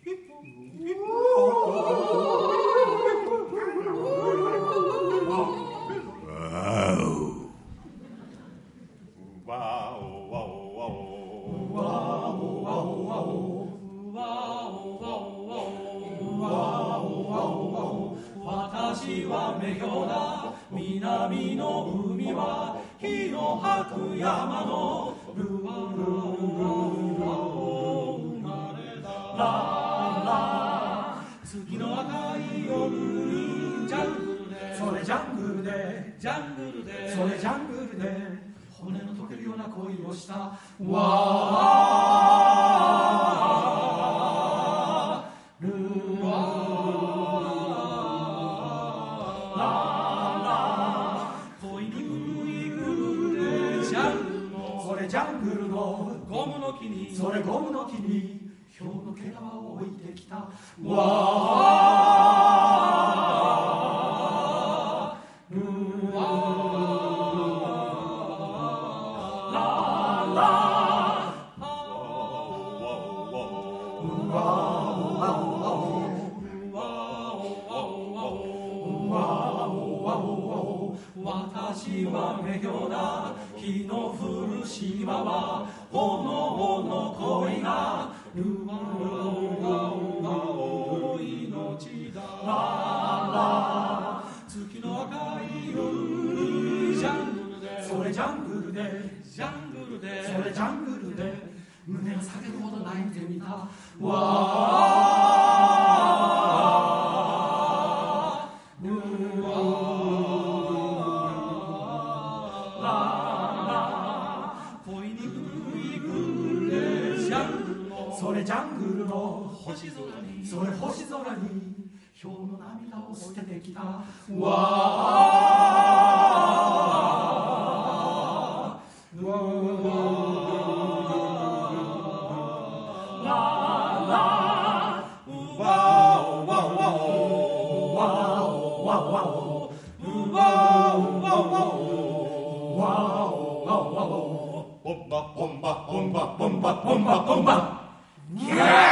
私は女豹だ、南の海は火の吐く山のルワ生まれだ。ララ月の赤い夜にジャングルで、それジャングルで、ジャングルで、それジャングルで骨の溶けるような恋をした。ジャングルのゴムの木に、それゴムの木にヒョウの毛皮を置いてきた。私は女豹だ、火の降る島は炎の恋がルワの命だ。ララ月の赤い夜にジャングルで、それジャングルで、ジャングルで、それジャングルで胸が裂けるほど泣いてみた。それジャングルの星空に、それ星空にヒョウの涙を捨ててきた。ボンバボンバボンバボンバボンバボンバ。